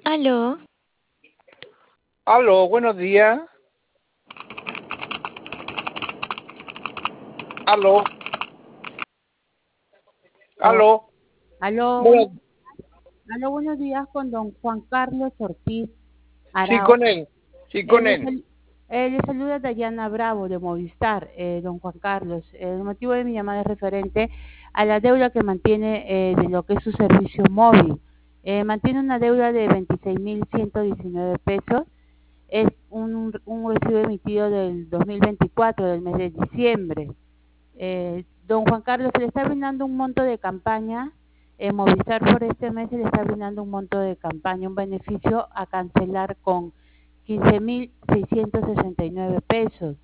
Aló, Aló, buenos días. Aló, Oh, aló. aló, Bueno, buenos días con don Juan Carlos Ortiz sí, Arao. con él. Sí, Él con le, él. sal- le saluda Dayana Bravo de Movistar, don Juan Carlos. El motivo de mi llamada es referente a la deuda que mantiene de lo que es su servicio móvil. Mantiene una deuda de 26.119 pesos. Es un recibo emitido del 2024, del mes de diciembre. Don Juan Carlos, se le está brindando un monto de campaña. Movistar por este mes se le está brindando un monto de campaña, un beneficio a cancelar con 15.669 pesos.